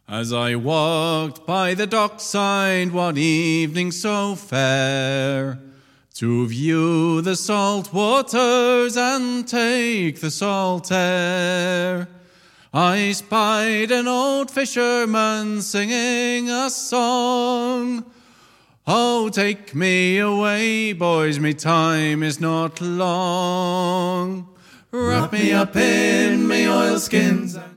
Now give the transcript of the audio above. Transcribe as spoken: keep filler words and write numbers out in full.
As I walked by the dockside one evening so fair, to view the salt waters and take the salt air, I spied an old fisherman singing a song. Oh, take me away, boys, me time is not long. Wrap me up in me oilskins